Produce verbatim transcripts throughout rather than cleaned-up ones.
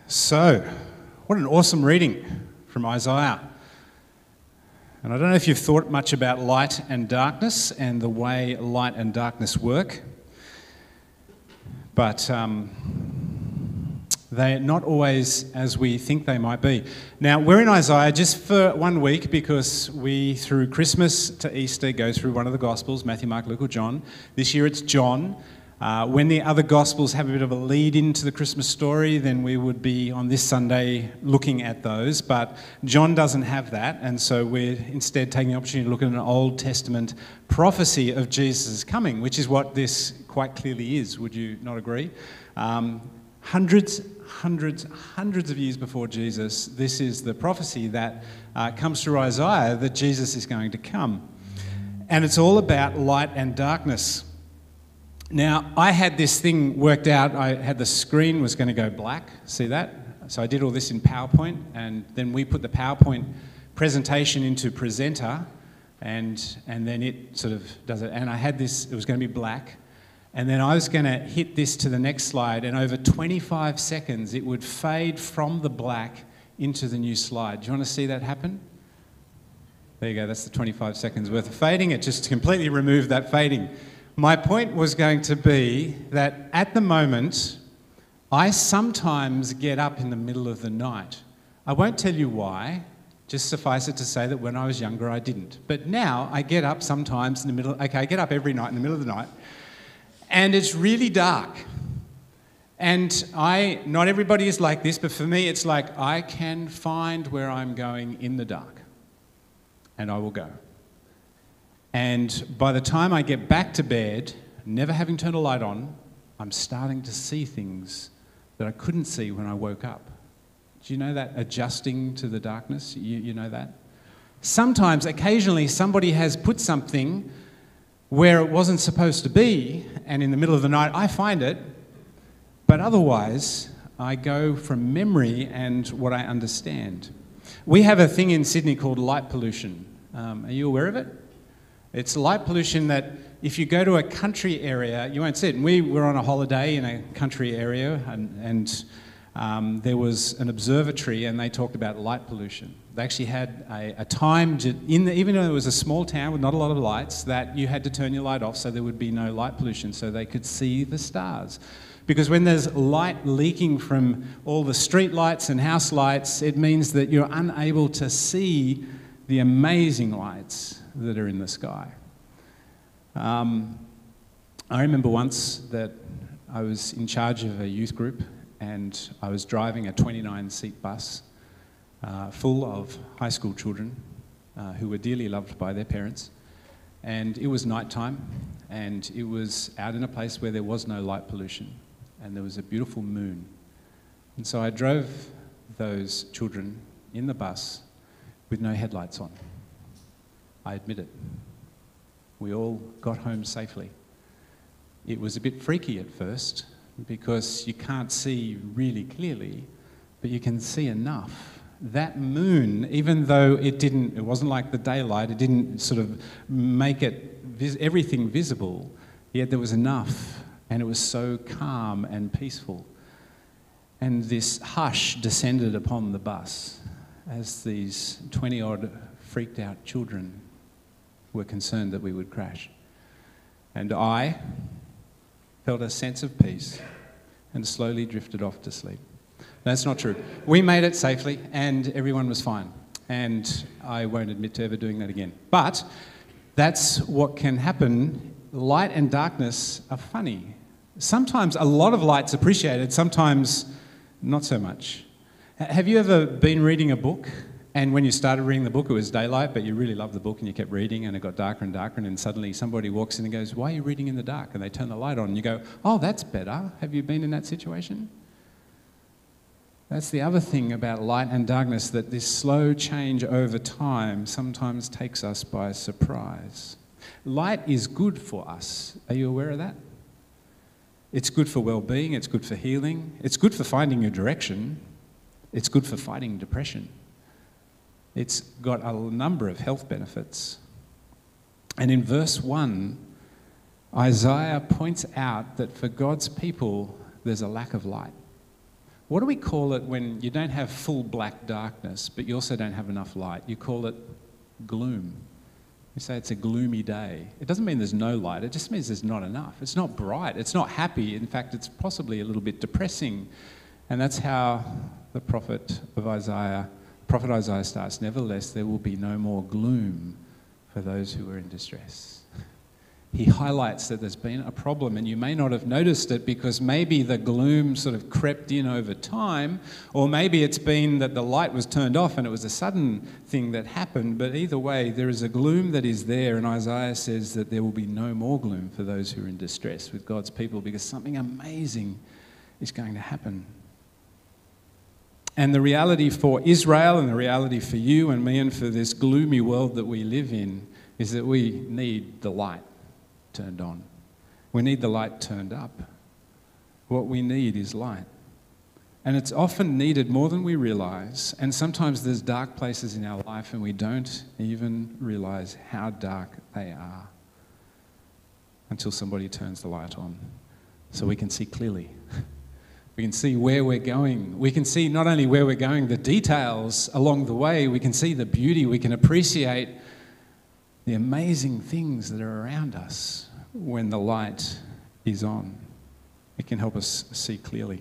So, what an awesome reading from Isaiah. And I don't know if you've thought much about light and darkness and the way light and darkness work, but um, they're not always as we think they might be. Now, we're in Isaiah just for one week because we, through Christmas to Easter, go through one of the Gospels, Matthew, Mark, Luke or John. This year it's John. Uh, when the other Gospels have a bit of a lead into the Christmas story, then we would be on this Sunday looking at those. But John doesn't have that, and so we're instead taking the opportunity to look at an Old Testament prophecy of Jesus' coming, which is what this quite clearly is. Would you not agree? Um, hundreds, hundreds, hundreds of years before Jesus, this is the prophecy that uh, comes through Isaiah that Jesus is going to come. And it's all about light and darkness. Now, I had this thing worked out. I had the screen was going to go black. See that? So I did all this in PowerPoint, and then we put the PowerPoint presentation into Presenter, and and then it sort of does it. And I had this, it was going to be black, and then I was going to hit this to the next slide, and over twenty-five seconds, it would fade from the black into the new slide. Do you want to see that happen? There you go. That's the twenty-five seconds worth of fading. It just completely removed that fading. My point was going to be that at the moment, I sometimes get up in the middle of the night. I won't tell you why, just suffice it to say that when I was younger I didn't. But now I get up sometimes in the middle, okay, I get up every night in the middle of the night, and it's really dark. And I, not everybody is like this, but for me it's like I can find where I'm going in the dark, and I will go. And by the time I get back to bed, never having turned a light on, I'm starting to see things that I couldn't see when I woke up. Do you know that? Adjusting to the darkness, you, you know that? Sometimes, occasionally, somebody has put something where it wasn't supposed to be, and in the middle of the night I find it, but otherwise I go from memory and what I understand. We have a thing in Sydney called light pollution. Um, are you aware of it? It's light pollution that if you go to a country area, you won't see it. And we were on a holiday in a country area, and, and um, there was an observatory, and they talked about light pollution. They actually had a, a time, to, in the, even though it was a small town with not a lot of lights, that you had to turn your light off so there would be no light pollution, so they could see the stars. Because when there's light leaking from all the street lights and house lights, it means that you're unable to see the amazing lights that are in the sky. Um, I remember once that I was in charge of a youth group, and I was driving a twenty-nine seat bus uh, full of high school children uh, who were dearly loved by their parents. And it was nighttime, and it was out in a place where there was no light pollution, and there was a beautiful moon. And so I drove those children in the bus with no headlights on. I admit it. We all got home safely. It was a bit freaky at first because you can't see really clearly, but you can see enough. That moon, even though it didn't, it wasn't like the daylight, it didn't sort of make it vis- everything visible, yet there was enough, and it was so calm and peaceful. And this hush descended upon the bus as these twenty-odd freaked out children were concerned that we would crash. And I felt a sense of peace and slowly drifted off to sleep. That's not true. We made it safely and everyone was fine. And I won't admit to ever doing that again. But that's what can happen. Light and darkness are funny. Sometimes a lot of light's appreciated, sometimes not so much. Have you ever been reading a book, and when you started reading the book it was daylight, but you really loved the book and you kept reading and it got darker and darker, and then suddenly somebody walks in and goes, "Why are you reading in the dark?" And they turn the light on and you go, "Oh, that's better." Have you been in that situation? That's the other thing about light and darkness, that this slow change over time sometimes takes us by surprise. Light is good for us. Are you aware of that? It's good for well-being, it's good for healing, it's good for finding your direction, it's good for fighting depression. It's got a number of health benefits. And in verse one, Isaiah points out that for God's people, there's a lack of light. What do we call it when you don't have full black darkness, but you also don't have enough light? You call it gloom. You say it's a gloomy day. It doesn't mean there's no light. It just means there's not enough. It's not bright. It's not happy. In fact, it's possibly a little bit depressing. And that's how the prophet of Isaiah, prophet Isaiah starts. Nevertheless, there will be no more gloom for those who are in distress. He highlights that there's been a problem, and you may not have noticed it because maybe the gloom sort of crept in over time, or maybe it's been that the light was turned off and it was a sudden thing that happened. But either way, there is a gloom that is there, and Isaiah says that there will be no more gloom for those who are in distress with God's people, because something amazing is going to happen. And the reality for Israel, and the reality for you and me and for this gloomy world that we live in, is that we need the light turned on. We need the light turned up. What we need is light. And it's often needed more than we realize. And sometimes there's dark places in our life and we don't even realize how dark they are until somebody turns the light on so we can see clearly. We can see where we're going. We can see not only where we're going, the details along the way. We can see the beauty. We can appreciate the amazing things that are around us when the light is on. It can help us see clearly.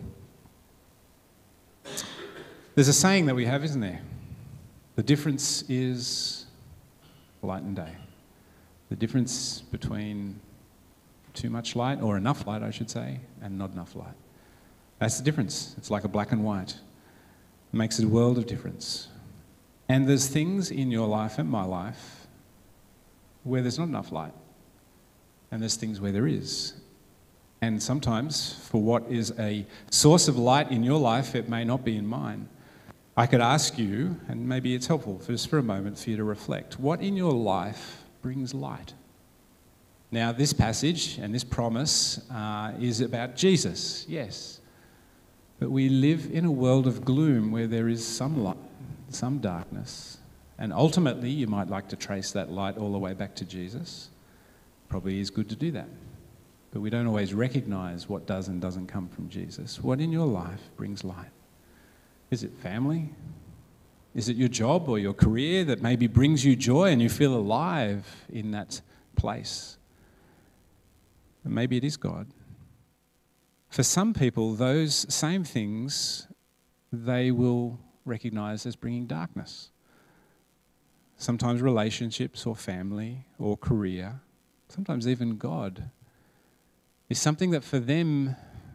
There's a saying that we have, isn't there? The difference is light and day. The difference between too much light, or enough light, I should say, and not enough light. That's the difference. It's like a black and white. It makes a world of difference. And there's things in your life and my life where there's not enough light. And there's things where there is. And sometimes, for what is a source of light in your life, it may not be in mine. I could ask you, and maybe it's helpful for just for a moment for you to reflect, what in your life brings light? Now, this passage and this promise uh, is about Jesus, yes. But we live in a world of gloom where there is some light, some darkness. And ultimately, you might like to trace that light all the way back to Jesus. Probably is good to do that. But we don't always recognize what does and doesn't come from Jesus. What in your life brings light? Is it family? Is it your job or your career that maybe brings you joy and you feel alive in that place? And maybe it is God. For some people, those same things, they will recognize as bringing darkness. Sometimes relationships or family or career, sometimes even God, is something that for them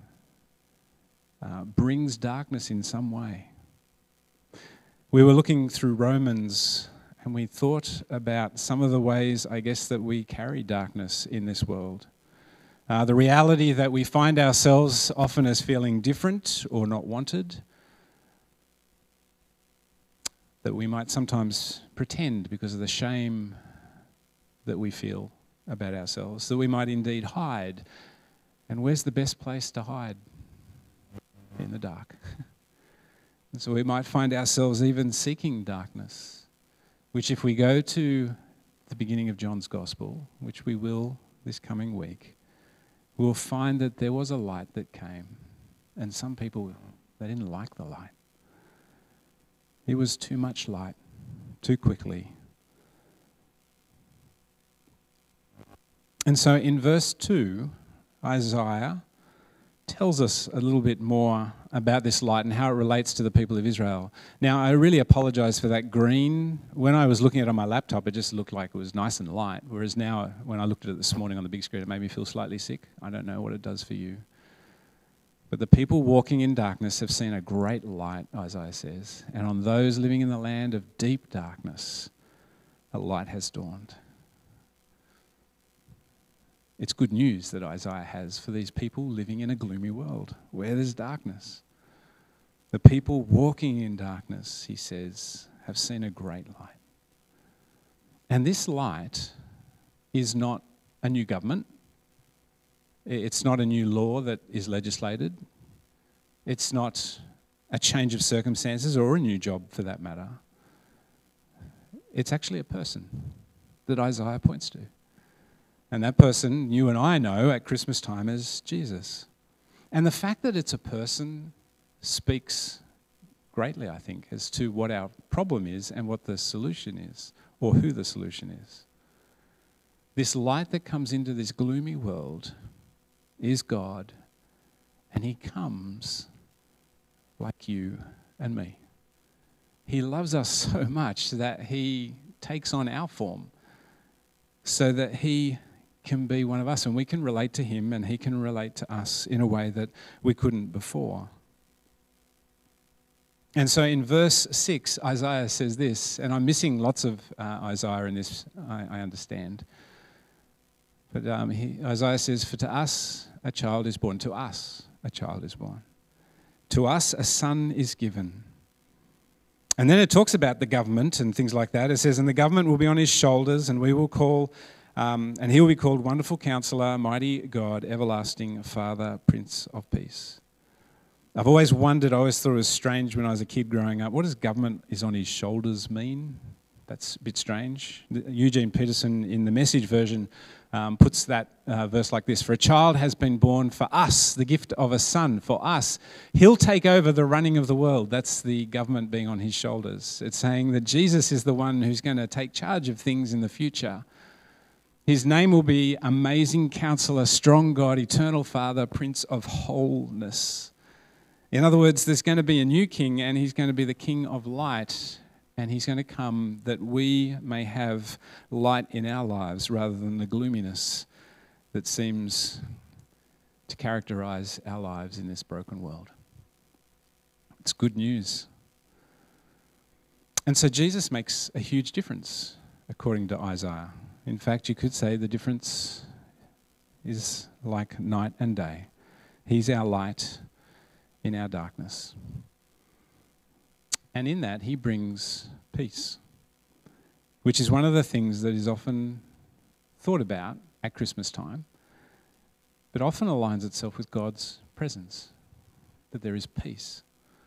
uh, brings darkness in some way. We were looking through Romans and we thought about some of the ways, I guess, that we carry darkness in this world. Uh, the reality that we find ourselves often as feeling different or not wanted, that we might sometimes pretend because of the shame that we feel about ourselves, that we might indeed hide. And where's the best place to hide? In the dark. And so we might find ourselves even seeking darkness, which if we go to the beginning of John's Gospel, which we will this coming week, we'll find that there was a light that came, and some people, they didn't like the light. It was too much light, too quickly. And so in verse two, Isaiah tells us a little bit more about this light and how it relates to the people of Israel. Now, I really apologize for that green. When I was looking at it on my laptop, it just looked like it was nice and light, whereas now, when I looked at it this morning on the big screen, it made me feel slightly sick. I don't know what it does for you. But the people walking in darkness have seen a great light, Isaiah says, and on those living in the land of deep darkness, a light has dawned. It's good news that Isaiah has for these people living in a gloomy world where there's darkness. The people walking in darkness, he says, have seen a great light. And this light is not a new government. It's not a new law that is legislated. It's not a change of circumstances or a new job for that matter. It's actually a person that Isaiah points to. And that person, you and I know at Christmas time, as Jesus. And the fact that it's a person speaks greatly, I think, as to what our problem is and what the solution is, or who the solution is. This light that comes into this gloomy world is God, and he comes like you and me. He loves us so much that he takes on our form so that he can be one of us and we can relate to him and he can relate to us in a way that we couldn't before. And so in verse six, Isaiah says this, and I'm missing lots of uh, Isaiah in this, I, I understand. But um, he, Isaiah says, for to us a child is born, to us a child is born. To us a son is given. And then it talks about the government and things like that. It says, and the government will be on his shoulders, and we will call, um, and he will be called Wonderful Counselor, Mighty God, Everlasting Father, Prince of Peace. I've always wondered, I always thought it was strange when I was a kid growing up, what does government is on his shoulders mean? That's a bit strange. Eugene Peterson in the Message version um, puts that uh, verse like this, for a child has been born for us, the gift of a son for us. He'll take over the running of the world. That's the government being on his shoulders. It's saying that Jesus is the one who's going to take charge of things in the future. His name will be Amazing Counselor, Strong God, Eternal Father, Prince of Wholeness. In other words, there's going to be a new king, and he's going to be the King of light, and he's going to come that we may have light in our lives rather than the gloominess that seems to characterize our lives in this broken world. It's good news. And so Jesus makes a huge difference, according to Isaiah. In fact, you could say the difference is like night and day. He's our light in our darkness. And in that, he brings peace, which is one of the things that is often thought about at Christmas time, but often aligns itself with God's presence, that there is peace.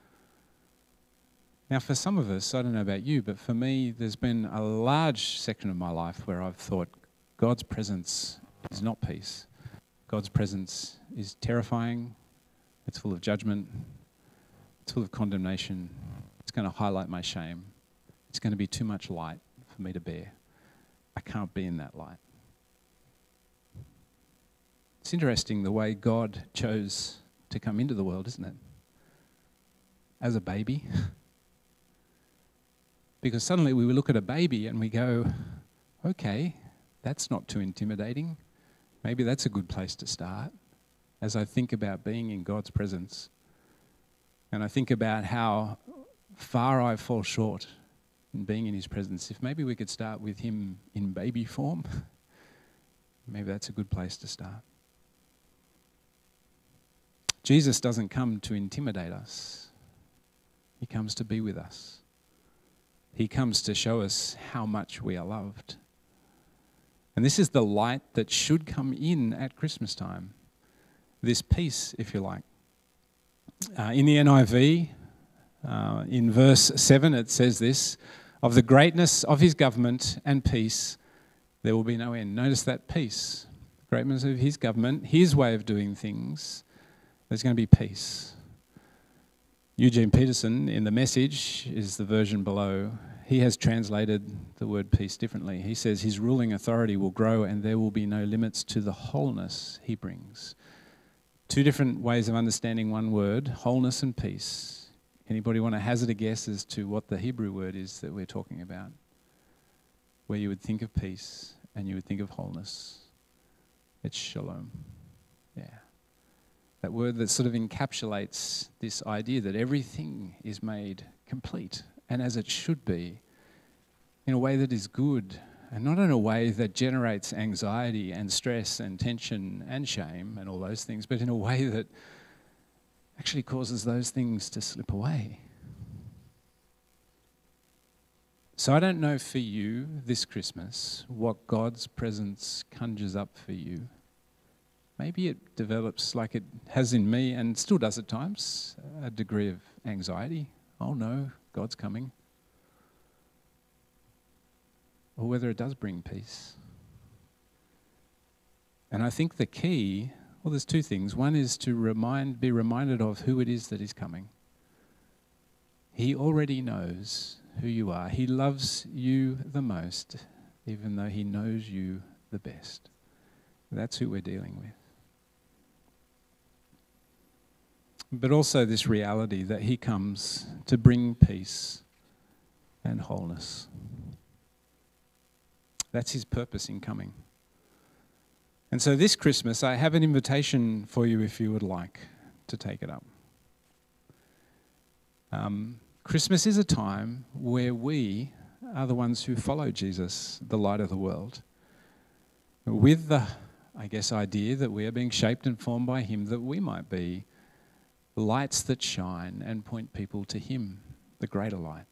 Now, for some of us, I don't know about you, but for me, there's been a large section of my life where I've thought God's presence is not peace. God's presence is terrifying. It's full of judgment. It's full of condemnation. It's going to highlight my shame. It's going to be too much light for me to bear. I can't be in that light. It's interesting the way God chose to come into the world, isn't it? As a baby. Because suddenly we look at a baby and we go, okay, that's not too intimidating. Maybe that's a good place to start. As I think about being in God's presence, and I think about how far I fall short in being in his presence, if maybe we could start with him in baby form, maybe that's a good place to start. Jesus doesn't come to intimidate us. He comes to be with us. He comes to show us how much we are loved. And this is the light that should come in at Christmas time. This peace, if you like. Uh, in the N I V, uh, in verse seven, it says this, of the greatness of his government and peace, there will be no end. Notice that peace, the greatness of his government, his way of doing things, there's going to be peace. Eugene Peterson, in the Message, is the version below. He has translated the word peace differently. He says his ruling authority will grow and there will be no limits to the wholeness he brings. Two different ways of understanding one word, wholeness and peace. Anybody want to hazard a guess as to what the Hebrew word is that we're talking about? Where you would think of peace and you would think of wholeness. It's shalom. Yeah. That word that sort of encapsulates this idea that everything is made complete and as it should be, in a way that is good and not in a way that generates anxiety and stress and tension and shame and all those things, but in a way that actually causes those things to slip away. So I don't know for you this Christmas what God's presence conjures up for you. Maybe it develops like it has in me and still does at times, a degree of anxiety. Oh no, God's coming. Or whether it does bring peace. And I think the key, well, there's two things. One is to remind, be reminded of who it is that is coming. He already knows who you are. He loves you the most, even though he knows you the best. That's who we're dealing with. But also this reality that he comes to bring peace and wholeness. That's his purpose in coming. And so this Christmas, I have an invitation for you if you would like to take it up. Um, Christmas is a time where we are the ones who follow Jesus, the light of the world, with the, I guess, idea that we are being shaped and formed by him, that we might be lights that shine and point people to him, the greater light.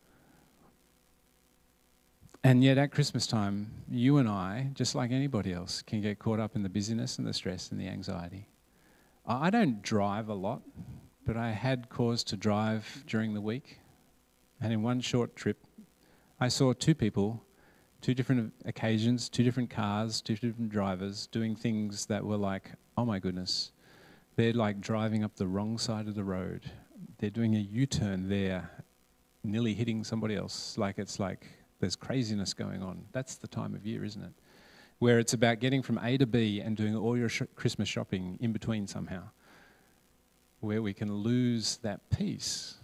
And yet at Christmas time, you and I, just like anybody else, can get caught up in the busyness and the stress and the anxiety. I don't drive a lot, but I had cause to drive during the week. And in one short trip, I saw two people, two different occasions, two different cars, two different drivers doing things that were like, oh my goodness, they're like driving up the wrong side of the road. They're doing a U-turn there, nearly hitting somebody else. Like it's like there's craziness going on. That's the time of year, isn't it? Where it's about getting from A to B and doing all your sh- Christmas shopping in between somehow. Where we can lose that peace.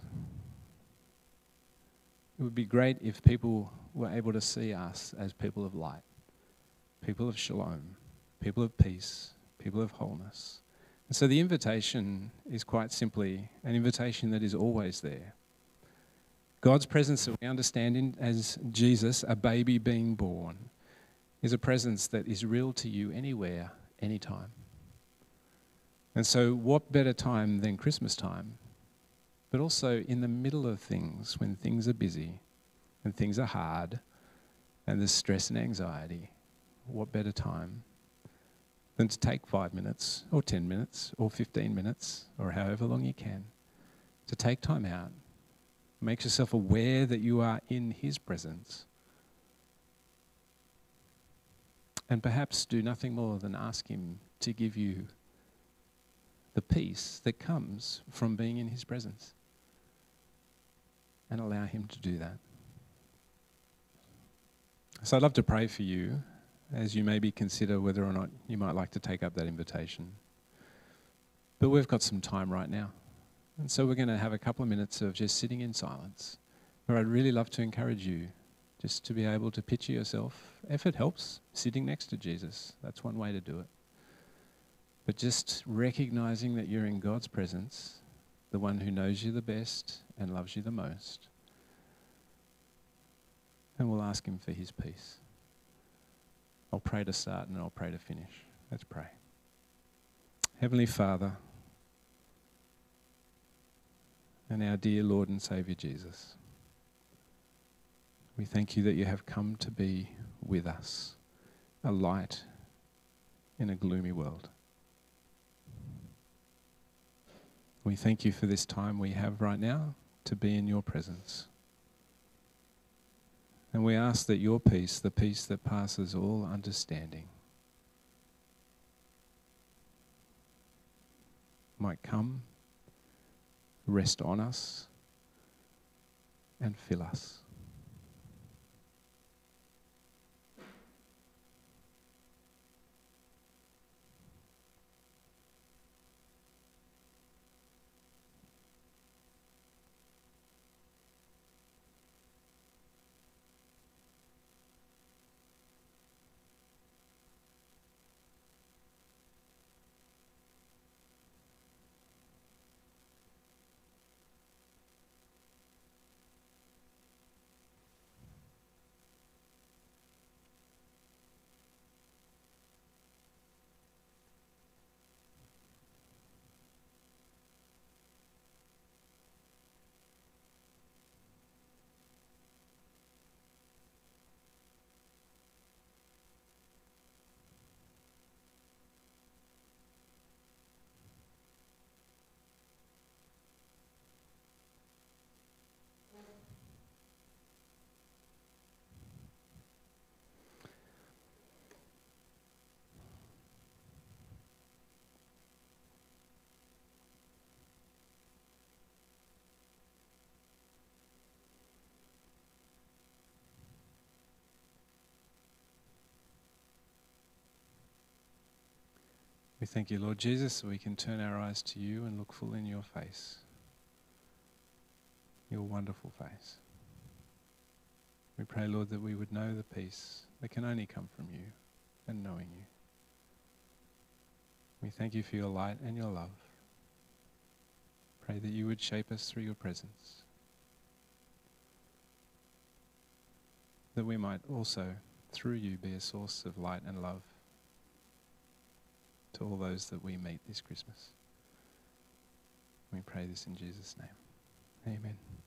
It would be great if people were able to see us as people of light, people of shalom, people of peace, people of wholeness. And so the invitation is quite simply an invitation that is always there. God's presence that we understand in, as Jesus, a baby being born, is a presence that is real to you anywhere, anytime. And so what better time than Christmas time, but also in the middle of things, when things are busy and things are hard and there's stress and anxiety, what better time than to take five minutes or ten minutes or fifteen minutes or however long you can to take time out, make yourself aware that you are in his presence, and perhaps do nothing more than ask him to give you the peace that comes from being in his presence, and allow him to do that. So I'd love to pray for you as you maybe consider whether or not you might like to take up that invitation. But we've got some time right now. And so we're going to have a couple of minutes of just sitting in silence, where I'd really love to encourage you just to be able to picture yourself, if it helps, sitting next to Jesus. That's one way to do it. But just recognizing that you're in God's presence, the one who knows you the best and loves you the most. And we'll ask him for his peace. I'll pray to start and I'll pray to finish. Let's pray. Heavenly Father, and our dear Lord and Saviour Jesus, we thank you that you have come to be with us, a light in a gloomy world. We thank you for this time we have right now to be in your presence. And we ask that your peace, the peace that passes all understanding, might come, rest on us, and fill us. We thank you, Lord Jesus, so we can turn our eyes to you and look full in your face, your wonderful face. We pray, Lord, that we would know the peace that can only come from you and knowing you. We thank you for your light and your love. Pray that you would shape us through your presence, that we might also, through you, be a source of light and love to all those that we meet this Christmas. We pray this in Jesus' name. Amen.